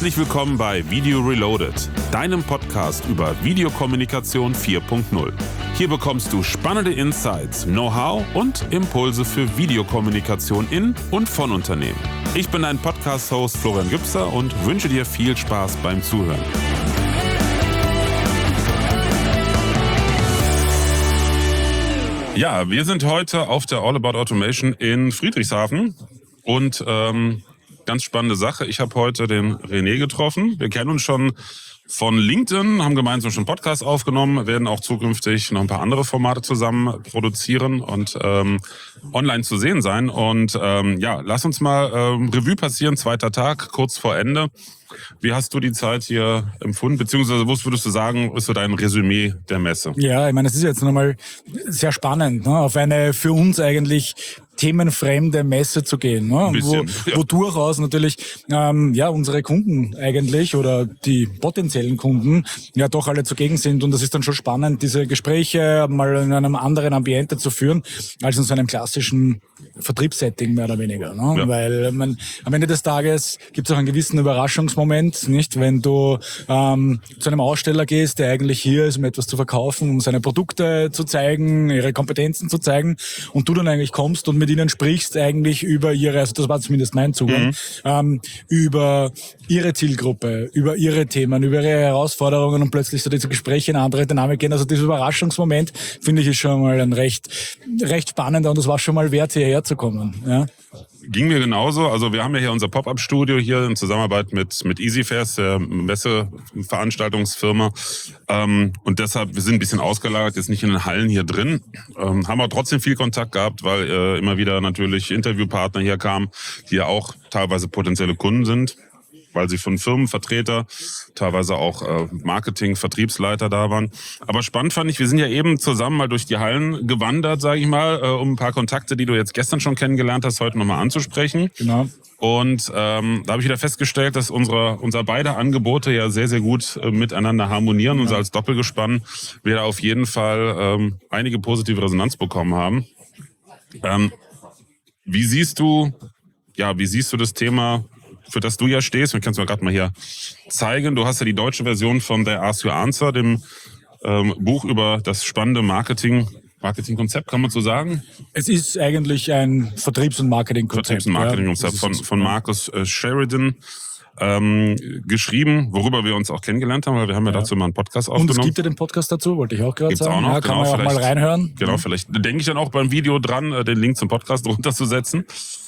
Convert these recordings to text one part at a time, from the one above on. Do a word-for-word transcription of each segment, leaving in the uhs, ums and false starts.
Herzlich willkommen bei Video Reloaded, deinem Podcast über Videokommunikation vier Punkt null. Hier bekommst du spannende Insights, Know-how und Impulse für Videokommunikation in und von Unternehmen. Ich bin dein Podcast-Host Florian Gübser und wünsche dir viel Spaß beim Zuhören. Ja, wir sind heute auf der All About Automation in Friedrichshafen und ähm, ganz spannende Sache. Ich habe heute den René getroffen. Wir kennen uns schon von LinkedIn, haben gemeinsam schon einen Podcast aufgenommen, werden auch zukünftig noch ein paar andere Formate zusammen produzieren und ähm, online zu sehen sein. Und ähm, ja, lass uns mal ähm, Revue passieren, zweiter Tag, kurz vor Ende. Wie hast du die Zeit hier empfunden? Beziehungsweise, was würdest du sagen, ist so dein Resümee der Messe? Ja, ich meine, es ist jetzt nochmal sehr spannend, ne? Auf eine für uns eigentlich themenfremde Messe zu gehen, ne? Bisschen, wo, ja. wo durchaus natürlich ähm, ja unsere Kunden eigentlich oder die potenziellen Kunden ja doch alle zugegen sind, und das ist dann schon spannend, diese Gespräche mal in einem anderen Ambiente zu führen als in so einem klassischen Vertriebssetting mehr oder weniger, ne? Ja. Weil man, am Ende des Tages gibt es auch einen gewissen Überraschungsmoment, nicht, wenn du ähm, zu einem Aussteller gehst, der eigentlich hier ist, um etwas zu verkaufen, um seine Produkte zu zeigen, ihre Kompetenzen zu zeigen, und du dann eigentlich kommst und mit ihnen sprichst eigentlich über ihre, also das war zumindest mein Zugang, mhm. ähm, über ihre Zielgruppe, über ihre Themen, über ihre Herausforderungen, und plötzlich so diese Gespräche in eine andere Dynamik gehen. Also dieser Überraschungsmoment, finde ich, ist schon mal ein recht, recht spannender, und das war schon mal wert, hierher zu kommen. Ja. Ging mir genauso. Also wir haben ja hier unser Pop-Up-Studio hier in Zusammenarbeit mit mit EasyFairs, der Messeveranstaltungsfirma. Ähm, und deshalb, wir sind ein bisschen ausgelagert, jetzt nicht in den Hallen hier drin. Ähm, haben aber trotzdem viel Kontakt gehabt, weil äh, immer wieder natürlich Interviewpartner hier kamen, die ja auch teilweise potenzielle Kunden sind, weil sie von Firmenvertreter, teilweise auch äh, Marketing, Vertriebsleiter da waren. Aber spannend fand ich, wir sind ja eben zusammen mal durch die Hallen gewandert, sage ich mal, äh, um ein paar Kontakte, die du jetzt gestern schon kennengelernt hast, heute nochmal anzusprechen. Genau. Und ähm, da habe ich wieder festgestellt, dass unsere unser beide Angebote ja sehr, sehr gut äh, miteinander harmonieren. Genau. Und als Doppelgespann wir da auf jeden Fall ähm, einige positive Resonanz bekommen haben. Ähm, wie siehst du, ja, wie siehst du das Thema, für das du ja stehst? Wir können es mal gerade mal hier zeigen. Du hast ja die deutsche Version von The Ask Your Answer, dem ähm, Buch über das spannende Marketing, Marketingkonzept, kann man so sagen? Es ist eigentlich ein Vertriebs- und Marketingkonzept. Vertriebs- und Marketingkonzept ja, von, von Marcus äh, Sheridan ähm, geschrieben, worüber wir uns auch kennengelernt haben, weil wir haben ja, ja. dazu mal einen Podcast aufgenommen. Und es gibt ja den Podcast dazu, wollte ich auch gerade sagen. Auch noch, ja, kann genau, man ja auch mal reinhören. Genau, ja. Vielleicht denke ich dann auch beim Video dran, den Link zum Podcast runterzusetzen.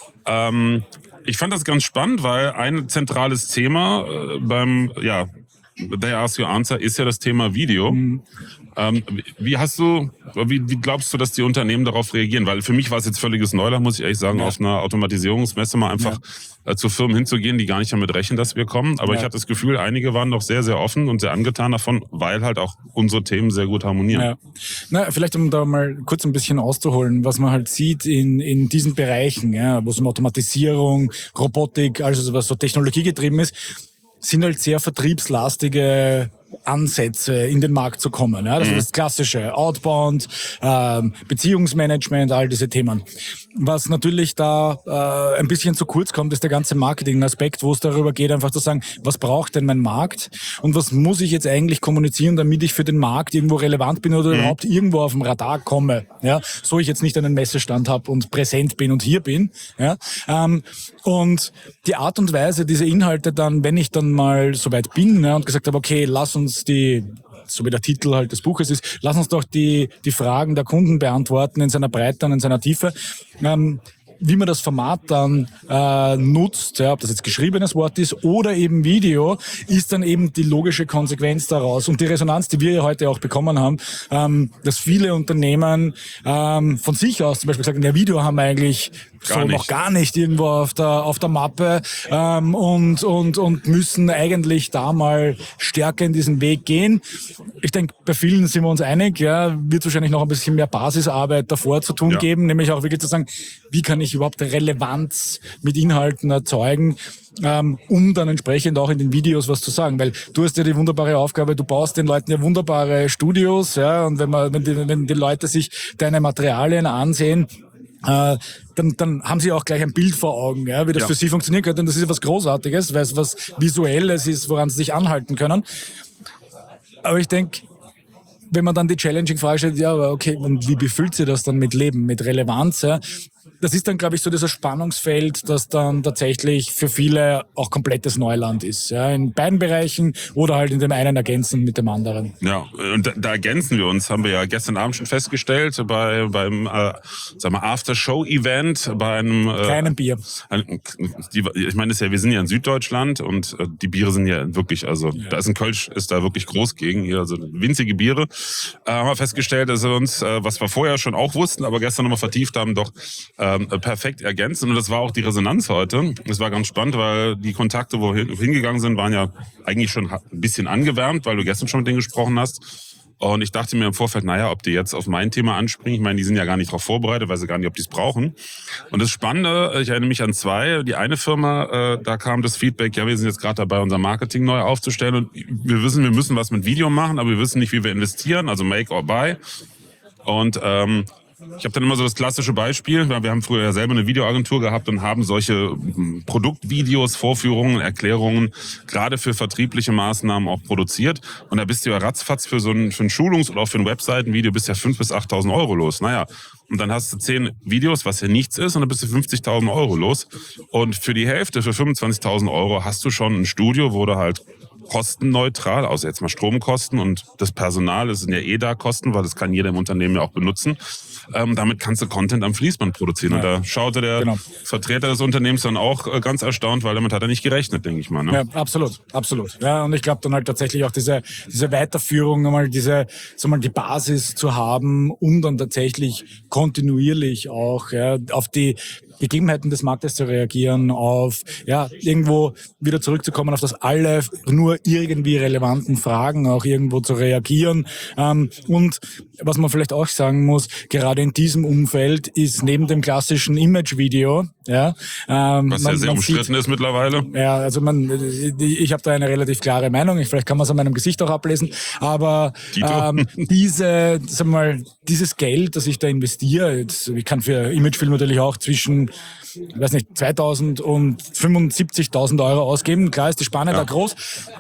Ähm, Ich fand das ganz spannend, weil ein zentrales Thema äh, beim ja, The Ask Your Answer ist ja das Thema Video. Mhm. Ähm, wie hast du, wie, wie glaubst du, dass die Unternehmen darauf reagieren? Weil für mich war es jetzt völliges Neuland, muss ich ehrlich sagen, ja. auf einer Automatisierungsmesse mal einfach ja. äh, zu Firmen hinzugehen, die gar nicht damit rechnen, dass wir kommen. Aber ja. ich habe das Gefühl, einige waren doch sehr, sehr offen und sehr angetan davon, weil halt auch unsere Themen sehr gut harmonieren. Ja. Na, vielleicht um da mal kurz ein bisschen auszuholen, was man halt sieht in, in diesen Bereichen, ja, wo es um Automatisierung, Robotik, also was so technologiegetrieben ist, sind halt sehr vertriebslastige Ansätze in den Markt zu kommen. Ja? Das mhm. ist das klassische Outbound, ähm, Beziehungsmanagement, all diese Themen. Was natürlich da äh, ein bisschen zu kurz kommt, ist der ganze Marketing-Aspekt, wo es darüber geht, einfach zu sagen, was braucht denn mein Markt und was muss ich jetzt eigentlich kommunizieren, damit ich für den Markt irgendwo relevant bin oder mhm. überhaupt irgendwo auf dem Radar komme. Ja? So ich jetzt nicht einen Messestand habe und präsent bin und hier bin. Ja? Ähm, und die Art und Weise, diese Inhalte dann, wenn ich dann mal soweit bin, ja, und gesagt habe, okay, lass uns die, so wie der Titel halt des Buches ist, lass uns doch die, die Fragen der Kunden beantworten in seiner Breite und in seiner Tiefe. Ähm, wie man das Format dann äh, nutzt, ja, ob das jetzt geschriebenes Wort ist oder eben Video, ist dann eben die logische Konsequenz daraus. Und die Resonanz, die wir ja heute auch bekommen haben, ähm, dass viele Unternehmen ähm, von sich aus zum Beispiel sagen, ja, Video haben wir eigentlich Gar so nicht. noch gar nicht irgendwo auf der auf der Mappe ähm, und und und müssen eigentlich da mal stärker in diesen Weg gehen. Ich denke, bei vielen sind wir uns einig, ja, wird wahrscheinlich noch ein bisschen mehr Basisarbeit davor zu tun ja. geben, nämlich auch wirklich zu sagen, wie kann ich überhaupt Relevanz mit Inhalten erzeugen, ähm, um dann entsprechend auch in den Videos was zu sagen, weil du hast ja die wunderbare Aufgabe, du baust den Leuten ja wunderbare Studios, ja, und wenn man wenn die, wenn die Leute sich deine Materialien ansehen, äh, dann, dann haben sie auch gleich ein Bild vor Augen, ja, wie das Ja. für sie funktionieren könnte. Und das ist etwas Großartiges, weil es was Visuelles ist, woran sie sich anhalten können. Aber ich denke, wenn man dann die Challenging-Frage stellt, ja, aber okay, und wie befüllt sie das dann mit Leben, mit Relevanz? Ja? Das ist dann, glaube ich, so dieses Spannungsfeld, das dann tatsächlich für viele auch komplettes Neuland ist. Ja? In beiden Bereichen oder halt in dem einen ergänzend mit dem anderen. Ja, und da, da ergänzen wir uns, haben wir ja gestern Abend schon festgestellt, bei, beim äh, sag mal, After-Show-Event, bei einem... Äh, Kleinen Bier. Ein, die, ich meine, das ist ja, wir sind ja in Süddeutschland und äh, die Biere sind ja wirklich, also ja. da ist ein Kölsch, ist da wirklich groß gegen, hier, also winzige Biere. Äh, haben wir festgestellt, dass wir uns, äh, was wir vorher schon auch wussten, aber gestern nochmal vertieft haben, doch ähm, perfekt ergänzen. Und das war auch die Resonanz heute. Das war ganz spannend, weil die Kontakte, wo hin, hingegangen sind, waren ja eigentlich schon ein bisschen angewärmt, weil du gestern schon mit denen gesprochen hast. Und ich dachte mir im Vorfeld, naja, ob die jetzt auf mein Thema anspringen. Ich meine, die sind ja gar nicht darauf vorbereitet, weil sie gar nicht, ob die es brauchen. Und das Spannende, ich erinnere mich an zwei. Die eine Firma, äh, da kam das Feedback, ja, wir sind jetzt gerade dabei, unser Marketing neu aufzustellen. Und wir wissen, wir müssen was mit Video machen, aber wir wissen nicht, wie wir investieren, also make or buy. Und ähm, ich habe dann immer so das klassische Beispiel, weil wir haben früher ja selber eine Videoagentur gehabt und haben solche Produktvideos, Vorführungen, Erklärungen gerade für vertriebliche Maßnahmen auch produziert. Und da bist du ja ratzfatz für so ein, für ein Schulungs- oder auch für ein Webseitenvideo bist ja fünftausend bis achttausend Euro los. Naja, und dann hast du zehn Videos, was ja nichts ist, und dann bist du fünfzigtausend Euro los. Und für die Hälfte, für fünfundzwanzigtausend Euro hast du schon ein Studio, wo du halt kostenneutral, außer jetzt mal Stromkosten und das Personal, das sind ja eh da Kosten, weil das kann jeder im Unternehmen ja auch benutzen. Ähm, damit kannst du Content am Fließband produzieren. Ja. Und da schaute der genau. Vertreter des Unternehmens dann auch äh, ganz erstaunt, weil damit hat er nicht gerechnet, denke ich mal. Ne? Ja, absolut, absolut. Ja, und ich glaube dann halt tatsächlich auch diese, diese Weiterführung, einmal diese, so mal die Basis zu haben, um dann tatsächlich kontinuierlich auch ja, auf die Gegebenheiten des Marktes zu reagieren, auf ja irgendwo wieder zurückzukommen, auf das alle nur irgendwie relevanten Fragen auch irgendwo zu reagieren. Ähm, und was man vielleicht auch sagen muss, gerade in diesem Umfeld ist neben dem klassischen Image-Video, ja, ähm, was ja man, sehr man umstritten sieht, ist mittlerweile. Ja, also man, ich habe da eine relativ klare Meinung. Vielleicht kann man es an meinem Gesicht auch ablesen. Aber ähm, diese, sag mal, dieses Geld, das ich da investiere, jetzt, ich kann für Imagefilm natürlich auch zwischen, ich weiß nicht, zweitausend und fünfundsiebzigtausend Euro ausgeben. Klar ist die Spanne ja. da groß.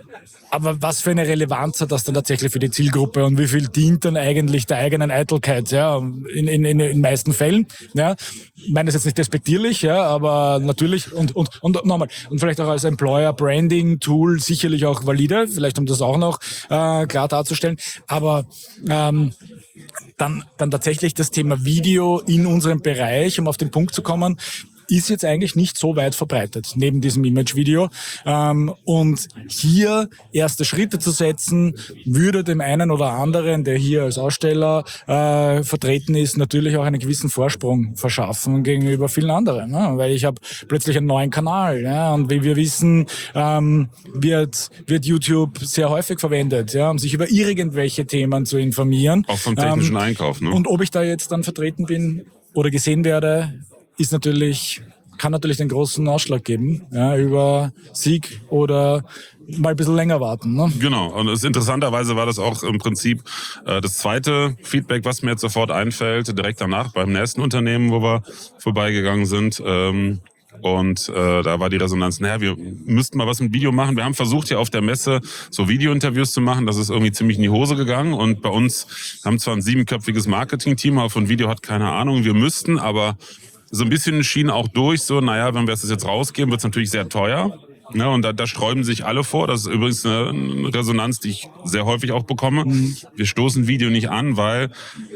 Aber was für eine Relevanz hat das dann tatsächlich für die Zielgruppe und wie viel dient dann eigentlich der eigenen Eitelkeit, ja, in, in, in den meisten Fällen, ja. Ich meine das jetzt nicht despektierlich, ja, aber natürlich und, und, und nochmal, und vielleicht auch als Employer-Branding-Tool sicherlich auch valide, vielleicht um das auch noch äh, klar darzustellen, aber ähm, dann, dann tatsächlich das Thema Video in unserem Bereich, um auf den Punkt zu kommen, ist jetzt eigentlich nicht so weit verbreitet, neben diesem Image-Video. Ähm, und hier erste Schritte zu setzen, würde dem einen oder anderen, der hier als Aussteller äh, vertreten ist, natürlich auch einen gewissen Vorsprung verschaffen gegenüber vielen anderen. Ne? Weil ich habe plötzlich einen neuen Kanal. Ja? Und wie wir wissen, ähm, wird, wird YouTube sehr häufig verwendet, ja? Um sich über irgendwelche Themen zu informieren. Auch vom technischen ähm, Einkauf. Ne? Und ob ich da jetzt dann vertreten bin oder gesehen werde, ist natürlich, kann natürlich den großen Ausschlag geben, ja, über Sieg oder mal ein bisschen länger warten. Ne? Genau, und es, interessanterweise war das auch im Prinzip äh, das zweite Feedback, was mir jetzt sofort einfällt, direkt danach beim nächsten Unternehmen, wo wir vorbeigegangen sind. Ähm, Und äh, da war die Resonanz, naja, wir müssten mal was mit Video machen. Wir haben versucht, hier auf der Messe so Video-Interviews zu machen. Das ist irgendwie ziemlich in die Hose gegangen. Und bei uns haben zwar ein siebenköpfiges Marketing-Team, aber von Video hat keine Ahnung. Wir müssten, aber so ein bisschen schien auch durch, so, naja, wenn wir es jetzt rausgeben, wird es natürlich sehr teuer. Ne, und da, da sträuben sich alle vor. Das ist übrigens eine, eine Resonanz, die ich sehr häufig auch bekomme. Mhm. Wir stoßen Video nicht an, weil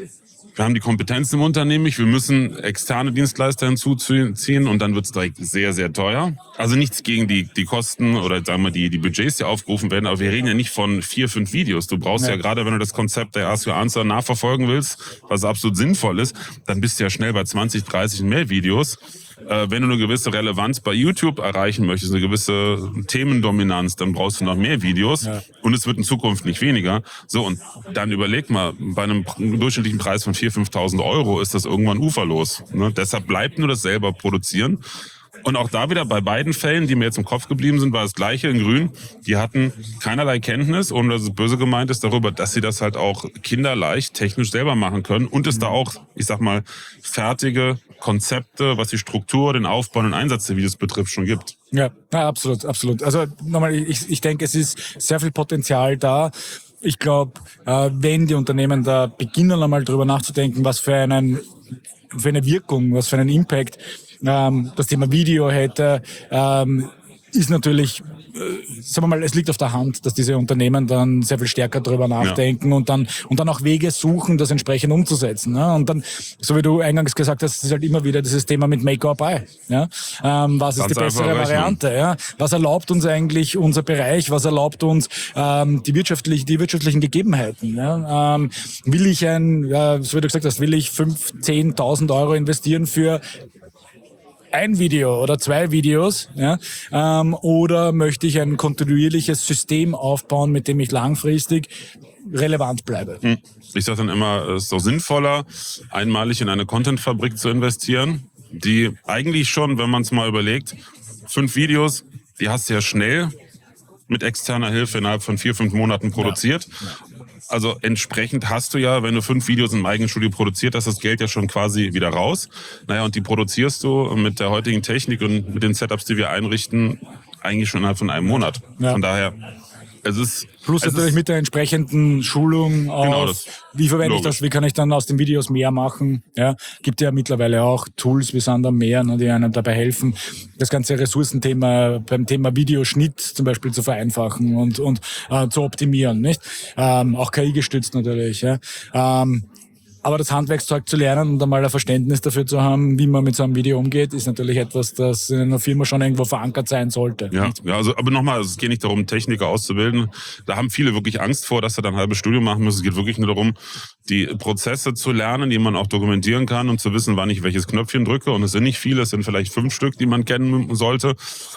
wir haben die Kompetenz im Unternehmen nicht. Wir müssen externe Dienstleister hinzuziehen und dann wird es direkt sehr, sehr teuer. Also nichts gegen die, die Kosten oder sagen wir die, die Budgets, die aufgerufen werden. Aber wir reden ja nicht von vier, fünf Videos. Du brauchst ja, ja gerade, wenn du das Konzept der Ask Your Answer nachverfolgen willst, was absolut sinnvoll ist, dann bist du ja schnell bei zwanzig, dreißig mehr Videos. Äh, wenn du eine gewisse Relevanz bei YouTube erreichen möchtest, eine gewisse Themendominanz, dann brauchst du noch mehr Videos ja. Und es wird in Zukunft nicht weniger. So, und dann überleg mal, bei einem durchschnittlichen Preis von viertausend, fünftausend Euro ist das irgendwann uferlos. Ne? Deshalb bleibt nur das selber produzieren. Und auch da wieder bei beiden Fällen, die mir jetzt im Kopf geblieben sind, war das Gleiche in Grün. Die hatten keinerlei Kenntnis, ohne dass es böse gemeint ist, darüber, dass sie das halt auch kinderleicht technisch selber machen können und es da auch, ich sag mal, fertige Konzepte, was die Struktur, den Aufbau und den Einsatz der Videos betrifft, schon gibt. Ja, ja, absolut, absolut. Also nochmal, ich, ich denke, es ist sehr viel Potenzial da. Ich glaube, äh, wenn die Unternehmen da beginnen, einmal drüber nachzudenken, was für einen, für eine Wirkung, was für einen Impact ähm, das Thema Video hätte, ähm, ist natürlich, äh, sagen wir mal, es liegt auf der Hand, dass diese Unternehmen dann sehr viel stärker drüber nachdenken ja. und dann und dann auch Wege suchen, das entsprechend umzusetzen. Ne? Und dann, so wie du eingangs gesagt hast, ist halt immer wieder dieses Thema mit Make or Buy. Ja? Ähm, was ist Ganz die bessere Variante? Ja? Was erlaubt uns eigentlich unser Bereich? Was erlaubt uns ähm, die wirtschaftlich, die wirtschaftlichen Gegebenheiten? Ja? Ähm, will ich ein, ja, so wie du gesagt hast, will ich fünftausend, zehntausend Euro investieren für ein Video oder zwei Videos, ja, ähm, oder möchte ich ein kontinuierliches System aufbauen, mit dem ich langfristig relevant bleibe? Ich sage dann immer, es ist doch sinnvoller, einmalig in eine Content-Fabrik zu investieren, die eigentlich schon, wenn man es mal überlegt, fünf Videos, die hast du ja schnell mit externer Hilfe innerhalb von vier, fünf Monaten produziert. Ja. Ja. Also entsprechend hast du ja, wenn du fünf Videos im eigenen Studio produziert hast, das Geld ja schon quasi wieder raus. Naja, und die produzierst du mit der heutigen Technik und mit den Setups, die wir einrichten, eigentlich schon innerhalb von einem Monat. Ja. Von daher, es ist... Plus es natürlich ist, mit der entsprechenden Schulung auf, genau das, wie verwende logisch. ich das, wie kann ich dann aus den Videos mehr machen. Ja, gibt ja mittlerweile auch Tools wie Sander mehr, ne, die einem dabei helfen, das ganze Ressourcenthema beim Thema Videoschnitt zum Beispiel zu vereinfachen und, und äh, zu optimieren. Nicht? Ähm, auch K I gestützt natürlich. Ja. Ähm, Aber das Handwerkszeug zu lernen und einmal ein Verständnis dafür zu haben, wie man mit so einem Video umgeht, ist natürlich etwas, das in einer Firma schon irgendwo verankert sein sollte. Ja, ja, also, aber nochmal, es geht nicht darum, Techniker auszubilden. Da haben viele wirklich Angst vor, dass sie dann ein halbes Studium machen müssen. Es geht wirklich nur darum, die Prozesse zu lernen, die man auch dokumentieren kann und zu wissen, wann ich welches Knöpfchen drücke. Und es sind nicht viele, es sind vielleicht fünf Stück, die man kennen sollte.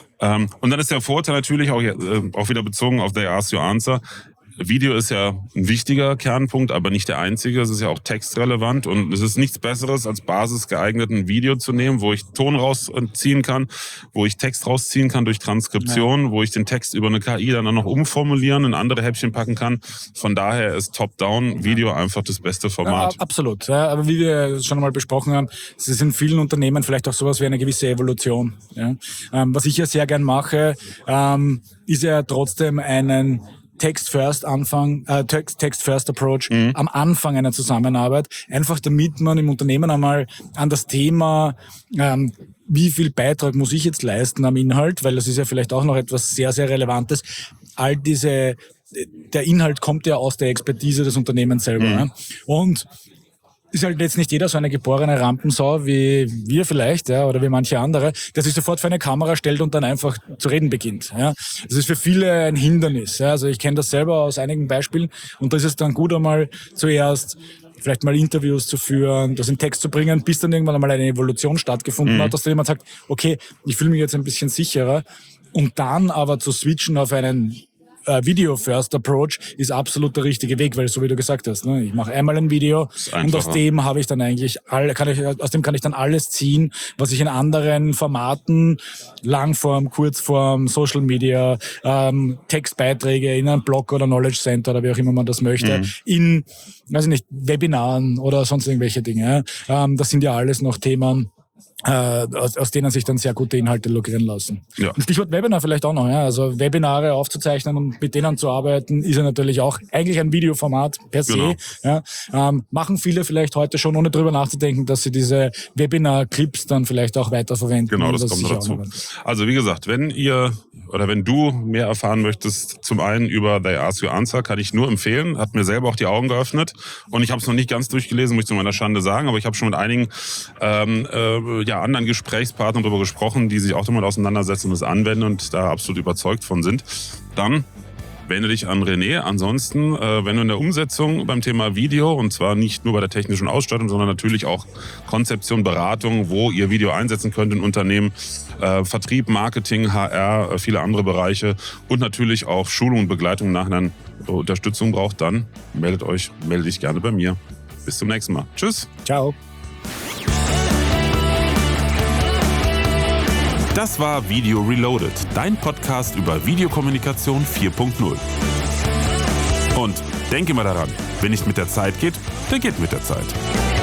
Und dann ist der Vorteil natürlich auch, auch wieder bezogen auf They Ask You Answer. Video ist ja ein wichtiger Kernpunkt, aber nicht der einzige. Es ist ja auch textrelevant und es ist nichts Besseres, als Basis geeignet ein Video zu nehmen, wo ich Ton rausziehen kann, wo ich Text rausziehen kann durch Transkription, ja. wo ich den Text über eine K I dann noch umformulieren, in andere Häppchen packen kann. Von daher ist Top-Down-Video einfach das beste Format. Ja, absolut. Ja, aber wie wir schon einmal besprochen haben, es ist in vielen Unternehmen vielleicht auch sowas wie eine gewisse Evolution. Ja? Ähm, was ich ja sehr gern mache, ähm, ist ja trotzdem einen Text-First-Anfang, äh, Text-First-Approach mhm. am Anfang einer Zusammenarbeit, einfach damit man im Unternehmen einmal an das Thema, ähm, wie viel Beitrag muss ich jetzt leisten am Inhalt, weil das ist ja vielleicht auch noch etwas sehr, sehr Relevantes. All diese, der Inhalt kommt ja aus der Expertise des Unternehmens selber. Mhm. Ne? Und ist halt jetzt nicht jeder so eine geborene Rampensau wie wir vielleicht, ja, oder wie manche andere, der sich sofort vor eine Kamera stellt und dann einfach zu reden beginnt. Ja. Das ist für viele ein Hindernis. Ja. Also ich kenne das selber aus einigen Beispielen und da ist es dann gut, einmal zuerst vielleicht mal Interviews zu führen, das in Text zu bringen, bis dann irgendwann einmal eine Evolution stattgefunden mhm. hat, dass da jemand sagt, okay, ich fühle mich jetzt ein bisschen sicherer, und dann aber zu switchen auf einen Video-First-Approach ist absolut der richtige Weg, weil so wie du gesagt hast, ne, ich mache einmal ein Video und aus dem habe ich dann eigentlich alle, kann ich, aus dem kann ich dann alles ziehen, was ich in anderen Formaten, Langform, Kurzform, Social Media, ähm, Textbeiträge in einem Blog oder Knowledge Center oder wie auch immer man das möchte, mhm. in, weiß ich nicht, Webinaren oder sonst irgendwelche Dinge. Ähm, das sind ja alles noch Themen, Äh, aus, aus denen sich dann sehr gute Inhalte lukrieren lassen. Ja. Und Stichwort Webinar vielleicht auch noch. Ja? Also Webinare aufzuzeichnen und mit denen zu arbeiten, ist ja natürlich auch eigentlich ein Videoformat per se. Genau. Ja? Ähm, machen viele vielleicht heute schon, ohne drüber nachzudenken, dass sie diese Webinar-Clips dann vielleicht auch weiterverwenden. Genau, das kommt dazu. Also wie gesagt, wenn ihr oder wenn du mehr erfahren möchtest, zum einen über They Ask You Answer, kann ich nur empfehlen. Hat mir selber auch die Augen geöffnet und ich habe es noch nicht ganz durchgelesen, muss ich zu meiner Schande sagen, aber ich habe schon mit einigen ähm, äh, ja, anderen Gesprächspartnern darüber gesprochen, die sich auch damit auseinandersetzen und es anwenden und da absolut überzeugt von sind. Dann wende dich an René. Ansonsten, äh, wenn du in der Umsetzung beim Thema Video, und zwar nicht nur bei der technischen Ausstattung, sondern natürlich auch Konzeption, Beratung, wo ihr Video einsetzen könnt in Unternehmen, äh, Vertrieb, Marketing, H R, äh, viele andere Bereiche und natürlich auch Schulung und Begleitung nach einer Unterstützung braucht, dann meldet euch, melde dich gerne bei mir. Bis zum nächsten Mal. Tschüss. Ciao. Das war Video Reloaded, dein Podcast über Videokommunikation vier Punkt null. Und denke mal daran, wenn nicht mit der Zeit geht, dann geht mit der Zeit.